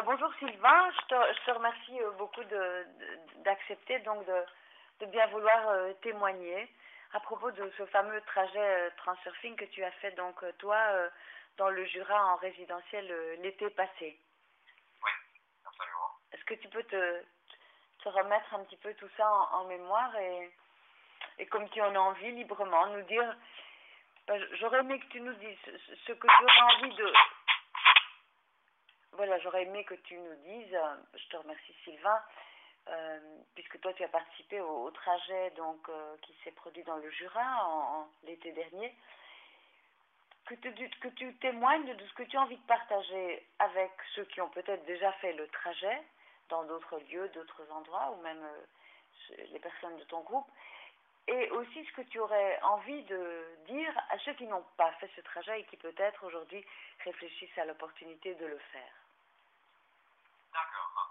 Bonjour Sylvain, je te remercie beaucoup d'accepter donc de bien vouloir témoigner à propos de ce fameux trajet Transurfing que tu as fait donc toi dans le Jura en résidentiel l'été passé. Oui, absolument. Est-ce que tu peux te remettre un petit peu tout ça en mémoire et comme tu en as envie librement nous dire, j'aurais aimé que tu nous dises ce que tu auras envie de... Voilà, j'aurais aimé que tu nous dises, je te remercie Sylvain, puisque toi tu as participé au trajet donc, qui s'est produit dans le Jura l'été dernier, que tu témoignes de ce que tu as envie de partager avec ceux qui ont peut-être déjà fait le trajet dans d'autres lieux, d'autres endroits, ou même les personnes de ton groupe, et aussi ce que tu aurais envie de dire à ceux qui n'ont pas fait ce trajet et qui peut-être aujourd'hui réfléchissent à l'opportunité de le faire. D'accord.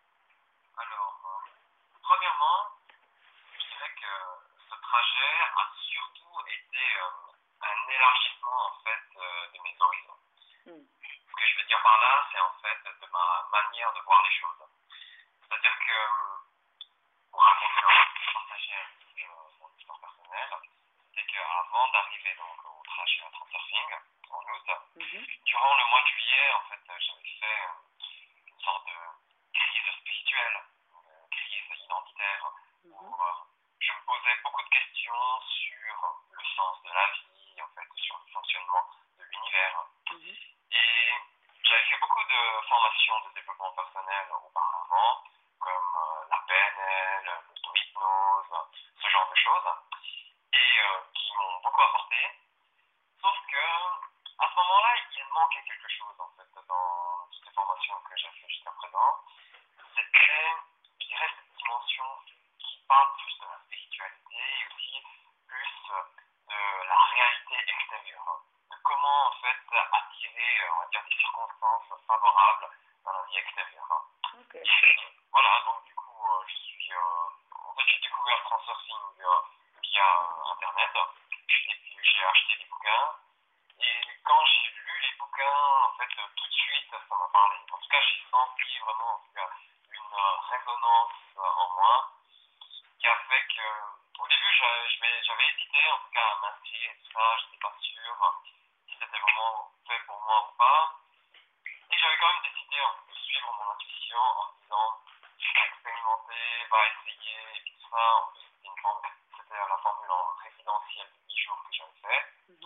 Alors, premièrement, je dirais que ce trajet a surtout été un élargissement en fait de mes horizons. Ce que je veux dire par là, c'est en fait de ma manière de voir les choses. C'est-à-dire que, pour partager un petit peu mon histoire personnelle, c'est qu'avant d'arriver donc au trajet à Transurfing en août, durant le mois de juillet, en fait, j'avais fait une sorte de crise spirituelle, une crise identitaire, où je me posais beaucoup de questions sur le sens de la vie, en fait, sur le fonctionnement de l'univers. Et j'avais fait beaucoup de formations de développement personnel auparavant, comme la PNL, l'auto-hypnose, ce genre de choses, et qui m'ont beaucoup apporté. Sauf que, à ce moment-là, il manquait quelque chose, en fait, dans toutes les formations que j'ai fait jusqu'à présent. C'était, je dirais, cette dimension qui parle plus de la spiritualité et aussi plus de la réalité extérieure. De comment, en fait, attirer, on va dire, des circonstances favorables dans la vie extérieure. Okay. Voilà, donc du coup, en fait, j'ai découvert Transurfing via Internet, et puis j'ai acheté des bouquins, et quand j'ai lu les bouquins, en fait, tout de suite, ça m'a parlé. En tout cas, j'ai senti vraiment, en tout cas, une résonance en moi, qui a fait que, au début, j'avais hésité, en tout cas, à m'inscrire et tout ça, j'étais pas sûr si c'était vraiment fait pour moi ou pas. Et j'avais quand même décidé de suivre mon intuition en me disant, va expérimenter, va essayer, et puis tout ça. En plus, c'était la formule en résidentiel de 10 jours que j'avais fait.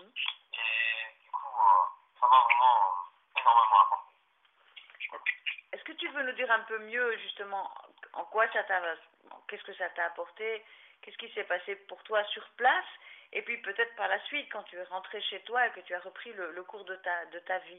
Et du coup, ça m'a vraiment énormément apporté. Est-ce que tu veux nous dire un peu mieux, justement, en quoi qu'est-ce que ça t'a apporté, qu'est-ce qui s'est passé pour toi sur place, et puis peut-être par la suite, quand tu es rentré chez toi et que tu as repris le cours de ta vie?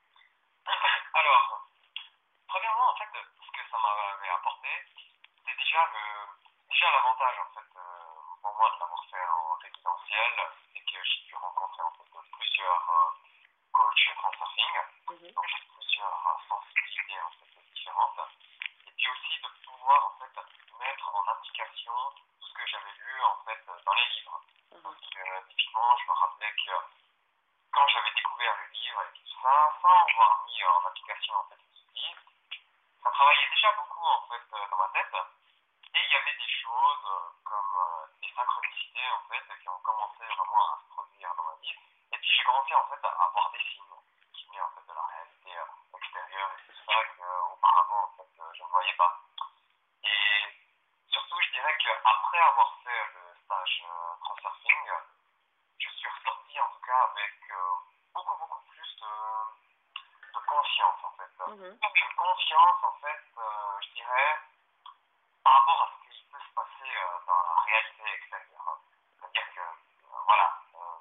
Alors, premièrement, en fait, ce que ça m'avait apporté, c'est déjà l'avantage, en fait, pour moi de l'avoir fait en résidentiel, c'est que j'ai pu rencontrer, en fait, plusieurs coachs Transurfing, donc j'ai plusieurs sensibilités, en fait, différentes, et puis aussi de pouvoir, en fait, mettre en application tout ce que j'avais lu, en fait, dans les livres. Parce que, typiquement, je me rappelais que quand j'avais découvert le livre et tout ça, sans avoir mis en application, en fait, les outils, ça travaillait déjà beaucoup, en fait, dans ma tête. Et il y avait des choses comme des synchronicités, en fait, qui ont commencé vraiment à se produire dans ma vie. Et puis j'ai commencé, en fait, à avoir des signes qui venaient, en fait, de la réalité extérieure et tout ça qu'auparavant, en fait, je ne voyais pas. Et surtout, je dirais qu'après avoir fait le stage Transurfing, je suis ressorti, en tout cas, avec beaucoup, beaucoup plus de confiance, en fait. De confiance, en fait, je dirais, par rapport à ce qui peut se passer dans la réalité extérieure. C'est-à-dire que, voilà,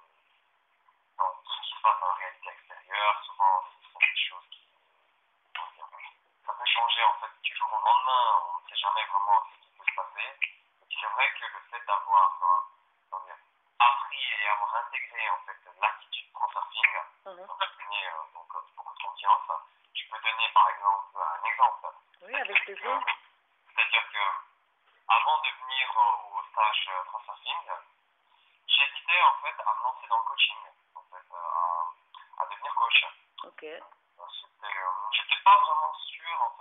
dans tout ce qui se passe dans la réalité extérieure, souvent, ce sont des choses qui, comment dire, ça peut changer, en fait, du jour au lendemain, on ne sait jamais vraiment ce qui peut se passer. Et puis c'est vrai que le fait d'avoir, comment dire, appris et avoir intégré, en fait, l'attitude Transurfing, ça m'a donné, donc, beaucoup de confiance. Je peux donner, par exemple, un exemple. Oui, avec plaisir. C'est-à-dire que, avant de venir au stage Transurfing, j'hésitais en fait à me lancer dans le coaching, en fait, à devenir coach. Ok. J'étais pas vraiment sûr en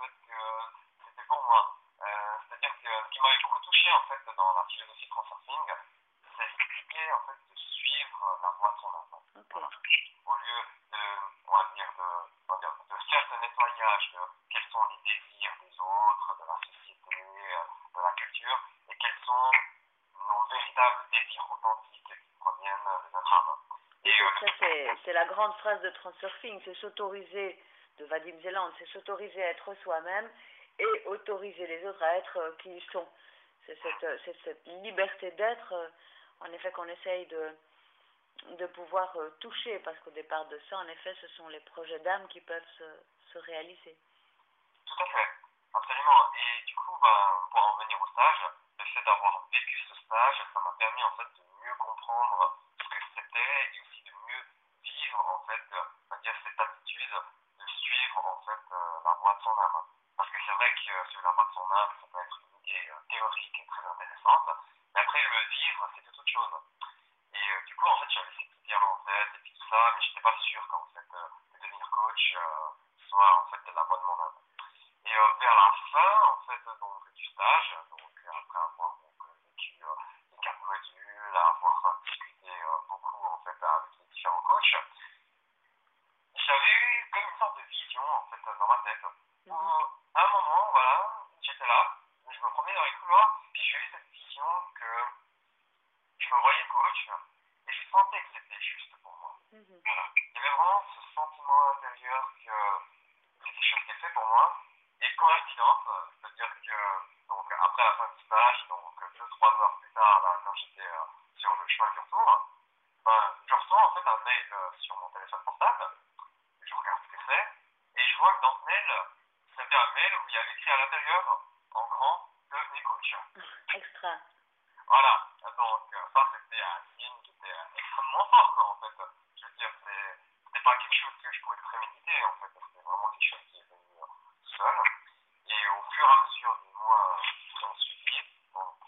en fait, dans la philosophie de transurfing, c'est d'essayer, en fait, de suivre la voie de son âme. Ok. Voilà. Au lieu de, on va dire, de faire ce nettoyage de quels sont les désirs des autres, de la société, de la culture, et quels sont nos véritables désirs authentiques qui proviennent de notre âme. Et ça, c'est la grande phrase de Transurfing, c'est s'autoriser, de Vadim Zeland, c'est s'autoriser à être soi-même et autoriser les autres à être qui ils sont. C'est cette liberté d'être, en effet, qu'on essaye de pouvoir toucher, parce qu'au départ de ça, en effet, ce sont les projets d'âme qui peuvent se réaliser. Tout à fait, absolument. Et du coup, pour en venir au stage, le fait d'avoir vécu ce stage, ça m'a permis en fait de mieux comprendre ce que c'était et aussi de mieux vivre en fait, on va dire cette attitude de suivre en fait la voie de son âme. Parce que c'est vrai que suivre la voie de son âme, ça peut être une idée théorique et très intéressante, mais après le vivre, c'est toute autre chose. Et du coup, en fait, j'avais ces petites idées en tête et puis tout ça, mais j'étais pas sûr qu'en fait de devenir coach soit en fait la voie de mon âme. Et vers la fin, en fait, donc, du stage, donc après avoir vécu les 4 modules, avoir discuté beaucoup en fait avec les différents coachs, j'avais eu comme une sorte de vision en fait dans ma tête. Où, à un moment, voilà, j'étais là, je me promenais dans les couloirs, puis j'ai eu cette vision que je me voyais coach et je sentais que c'était juste pour moi. Voilà. Il y avait vraiment ce sentiment intérieur que c'est quelque chose qui est fait pour moi. Et coïncidence, c'est-à-dire que donc après la fin du stage, donc 2-3 heures plus tard, là, quand j'étais sur le chemin du retour, je reçois en fait un mail sur mon téléphone portable, je regarde ce que c'est, et je vois que dans ce mail, c'était un mail où il y avait écrit à l'intérieur, en grand, devenez coach. Extra. Voilà, donc ça c'était un signe qui était extrêmement fort, quoi, en fait. Je veux dire, c'était pas quelque chose que je pouvais préméditer, en fait, c'était vraiment quelque chose qui est venu seul. Et au fur et à mesure des mois qui ont suivi, donc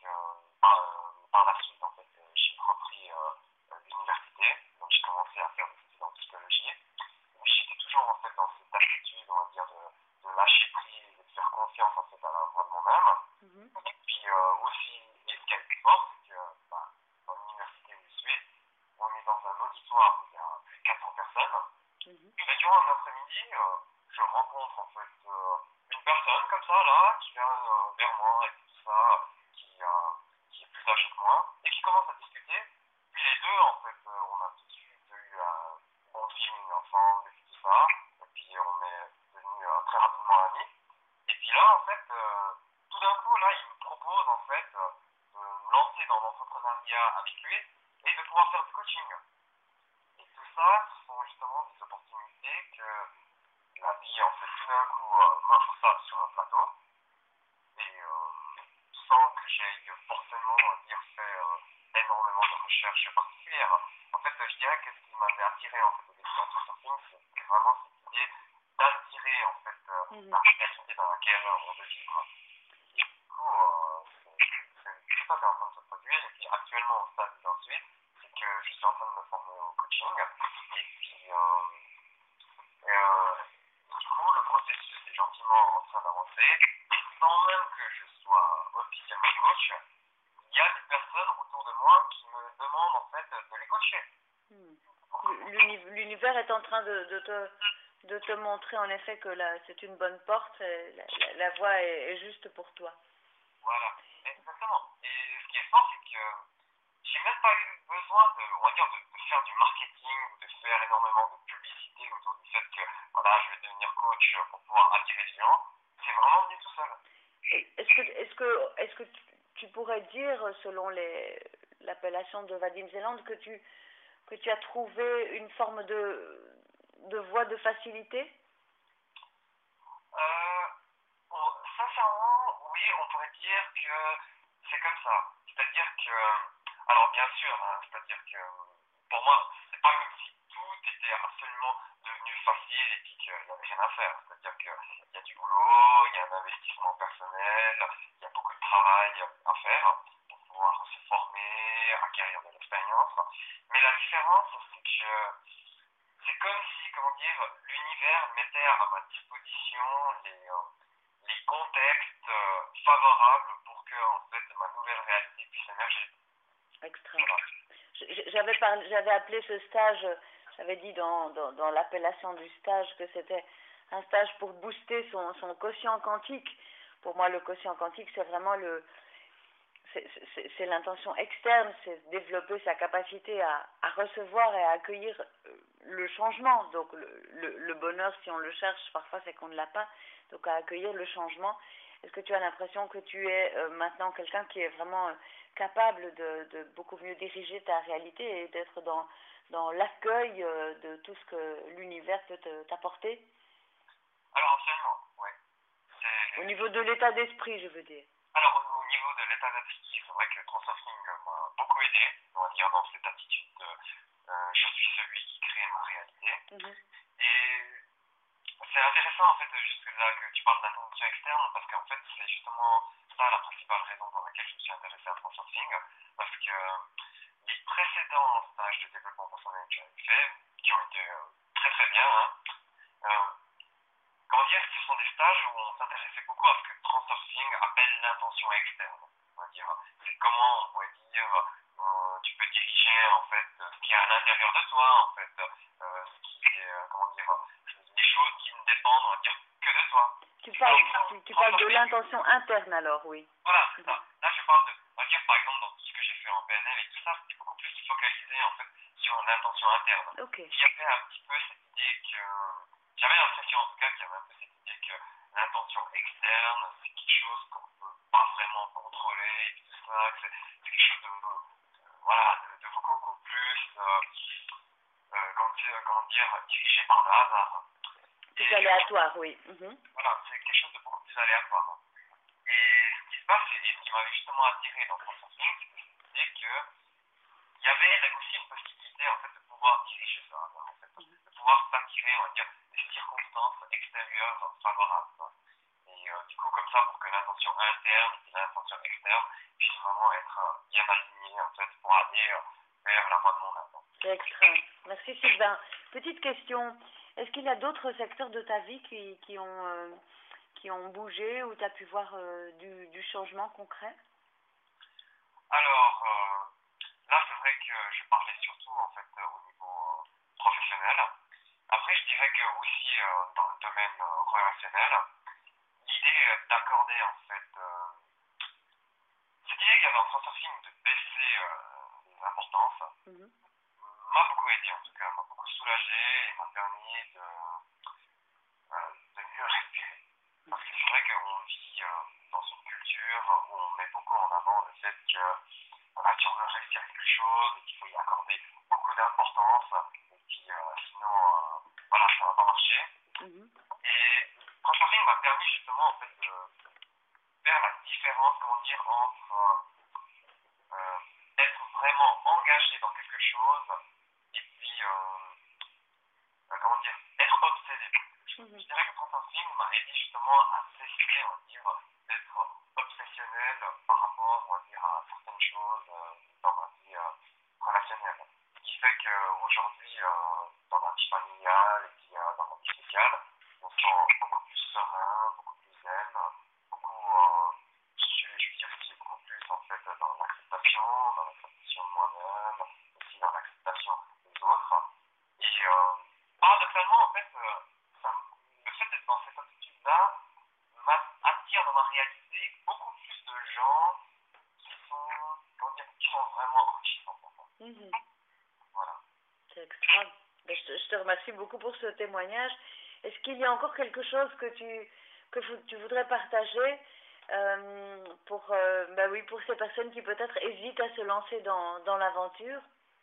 par la suite, en fait, j'ai repris l'université, donc j'ai commencé à faire des études en psychologie. Et puis j'étais toujours en fait dans cette attitude, on va dire, de lâcher prise et de faire confiance en fait à la voix de mon âme. Et puis aussi, et ce qui est le plus fort, c'est que dans l'université où je suis, on est dans un auditoire où il y a plus de 400 personnes. Et durant un après-midi, je rencontre en fait une personne comme ça là qui vient vers moi et tout ça, qui est plus âgée que moi et qui commence à discuter. Puis les deux en fait, on a tout de suite eu un bon feeling ensemble et tout ça. Et puis on est devenus très rapidement amis. Et puis là en fait, tout d'un coup là, il me propose en fait de me lancer dans l'entrepreneuriat avec lui et de pouvoir faire du coaching. Et tout ça, ce sont justement des opportunités que la vie, en fait, tout d'un coup, m'offre ça sur un plateau. Et sans que j'aille forcément dire faire énormément de recherches particulières. En fait, je dirais que ce qui m'avait attiré, en fait, au début de l'entrepreneuriat, c'est vraiment cette idée d'attirer, en fait, la réalité dans laquelle on veut vivre. Et du coup, tout ça, c'est en train de se produire. Et puis, actuellement, au stade où j'en suis, c'est que je suis en train de me former au coaching. Et puis, du coup, le processus est gentiment en train d'avancer. Et sans même que je sois officiellement coach, il y a des personnes autour de moi qui me demandent en fait de les coacher. L'univers est en train de te montrer en effet que là, c'est une bonne porte, la voie est juste pour toi. Voilà, exactement. Et ce qui est fort, c'est que j'ai même pas eu besoin on va dire, de faire du marketing ou de faire énormément de publicité autour du fait que voilà, je vais devenir coach pour pouvoir attirer les gens. C'est vraiment venu tout seul. Est-ce que tu pourrais dire, selon l'appellation de Vadim Zeland, que tu as trouvé une forme de voie de facilité? Sincèrement, oui, on pourrait dire que c'est comme ça. C'est-à-dire que, alors bien sûr, hein, c'est-à-dire que pour moi, c'est pas comme si tout était absolument devenu facile et puis qu'il n'y avait rien à faire. C'est-à-dire qu'il y a du boulot, il y a un investissement personnel, il y a beaucoup de travail à faire pour pouvoir se former, acquérir de l'expérience. Mais la différence, c'est que c'est comme si, comment dire, l'univers mettait à ma disposition les contextes favorables pour que en fait ma nouvelle réalité puisse émerger. Extra. J'avais appelé ce stage, j'avais dit dans l'appellation du stage que c'était un stage pour booster son quotient quantique. Pour moi, le quotient quantique, c'est vraiment c'est l'intention externe, c'est développer sa capacité à recevoir et à accueillir le changement. Donc le bonheur, si on le cherche, parfois c'est qu'on ne l'a pas. Donc à accueillir le changement. Est-ce que tu as l'impression que tu es maintenant quelqu'un qui est vraiment capable de beaucoup mieux diriger ta réalité et d'être dans l'accueil de tout ce que l'univers peut t'apporter? Alors absolument, ouais. Au niveau de l'état d'esprit, je veux dire. Alors au niveau de l'état d'esprit, c'est vrai que Transurfing m'a beaucoup aidé, on va dire, dans cette attitude je suis celui qui crée ma réalité. Et c'est intéressant en fait jusque là que tu parles d'intention externe parce qu'en fait c'est justement ça la principale raison pour laquelle je me suis intéressé à Transurfing, parce que les précédents stages de développement personnel que j'avais fait, qui ont été très très bien, comment dire, ce sont des stages où on s'intéressait beaucoup à ce que Transurfing appelle l'intention externe. On va dire, c'est comment on pourrait dire, tu peux diriger en fait ce qui est à l'intérieur de toi, en fait, ce qui est, comment dire, des choses qui ne dépendent, on va dire, que de toi. Tu parles de l'intention interne alors, oui. Voilà, c'est ça. Là, je parle de, on va dire, par exemple, dans tout ce que j'ai fait en PNL et tout ça, c'était beaucoup plus focalisé, en fait, sur l'intention interne. Okay. Il y avait un petit peu cette idée que, j'avais l'impression, en tout cas, qu'il y avait un peu cette idée que l'intention externe, c'est quelque chose qu'on ne peut pas vraiment contrôler, et tout ça, que c'est quelque chose voilà, de beaucoup plus, comment dire, dirigé par le hasard. C'est aléatoire, oui. Voilà, c'est quelque chose de beaucoup plus aléatoire. Et ce qui se passe, et ce qui m'avait justement attiré dans Transurfing, c'est qu'il y avait aussi une possibilité en fait de pouvoir diriger ça, en fait, de pouvoir s'attirer, on va dire, des circonstances extérieures favorables. Et du coup, comme ça, pour que l'intention interne et l'intention externe puissent vraiment être bien alignées, en fait, pour aller vers la voie de mon âme. C'est extra. Merci Sylvain. Petite question, est-ce qu'il y a d'autres secteurs de ta vie qui ont bougé, où tu as pu voir du changement concret? Alors, là, c'est vrai que je parlais surtout, en fait, au niveau professionnel. Après, je dirais que aussi, dans le domaine relationnel, l'idée d'accorder, en fait, cette idée qu'il y avait en Transurfing de baisser les importances, m'a beaucoup aidé, en tout cas, m'a beaucoup soulagé et m'a permis de mieux respirer. Parce que c'est vrai qu'on vit dans une culture où on met beaucoup en avant le fait que voilà, si on veut réussir quelque chose, qu'il faut y accorder beaucoup d'importance, et puis sinon, voilà, ça va pas marcher. Et Transurfing m'a permis justement en fait de faire la différence, comment dire, entre être vraiment engagé dans quelque chose et puis, comment dire, être obsédé. Je dirais que Transurfing m'a aidé justement à cesser, on va dire, d'être obsessionnel par rapport, on va dire, à certaines choses dans ma vie relationnelle. Ce qui fait qu'aujourd'hui, dans ma vie familiale et puis dans ma vie sociale, on se sent beaucoup plus serein, beaucoup plus zen, je vis aussi beaucoup plus en fait dans l'acceptation de moi-même, aussi dans l'acceptation des autres. Et paradoxalement, en fait, le fait d'être dans cette attitude-là m'attire dans ma réalité beaucoup plus de gens qui sont, comment dire, qui sont vraiment enrichissants pour moi. Voilà. C'est extra. Je te remercie beaucoup pour ce témoignage. Est-ce qu'il y a encore quelque chose que tu voudrais partager pour ces personnes qui peut-être hésitent à se lancer dans l'aventure?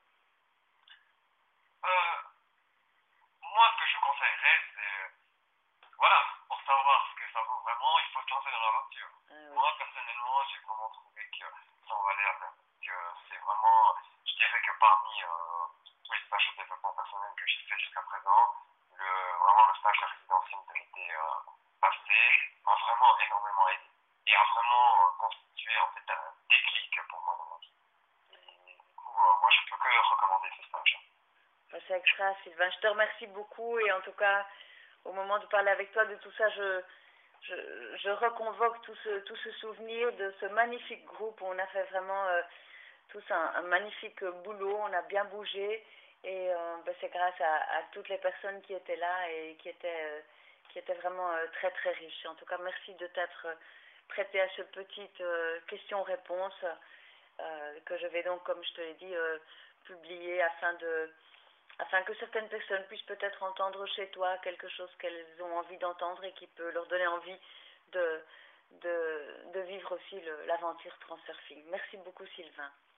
Moi, ce que je conseillerais, c'est, voilà, pour savoir ce que ça vaut vraiment, il faut se lancer dans l'aventure. Moi, personnellement, j'ai vraiment trouvé que ça en valait la peine. Que c'est vraiment, je dirais que parmi tous les stages de développement personnel que j'ai fait jusqu'à présent, vraiment le stage de résidence limitée passé m'a vraiment énormément aidé. Et a vraiment constitué en fait un déclic pour moi dans ma vie. Et du coup, moi, je peux que recommander ce stage. C'est extra, Sylvain. Je te remercie beaucoup et en tout cas, au moment de parler avec toi de tout ça, je reconvoque tout ce souvenir de ce magnifique groupe où on a fait vraiment tous un magnifique boulot, on a bien bougé et c'est grâce à toutes les personnes qui étaient là et qui étaient vraiment très très riches. En tout cas, merci de t'être prêté à ce petite question-réponse que je vais donc, comme je te l'ai dit, publier afin que certaines personnes puissent peut-être entendre chez toi quelque chose qu'elles ont envie d'entendre et qui peut leur donner envie de, de vivre aussi l'aventure Transurfing. Merci beaucoup Sylvain.